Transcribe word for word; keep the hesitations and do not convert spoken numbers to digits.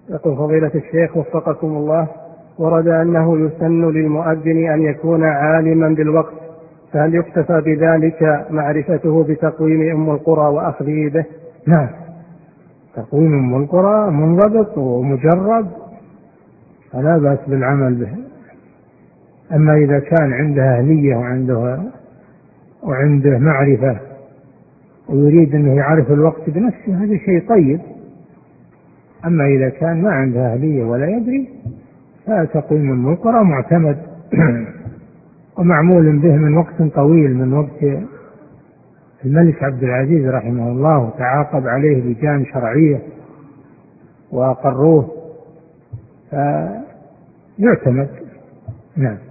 يقول فضيلة الشيخ وفقكم الله، ورد أنه يسن للمؤذن أن يكون عالما بالوقت، فهل يكتفى بذلك معرفته بتقويم أم القرى وأخذ به؟ نعم، تقويم أم القرى منضبط ومجرب فلا بأس بالعمل به. أما إذا كان عنده أهلية وعنده وعنده معرفة ويريد أنه يعرف الوقت بنفسه هذا شيء طيب. أما إذا كان ما عنده أهلية ولا يدري فتقويم أم القرى معتمد ومعمول به من وقت طويل، من وقت الملك عبد العزيز رحمه الله، وتعاقب عليه لجان شرعية وأقروه فيعتمد. نعم.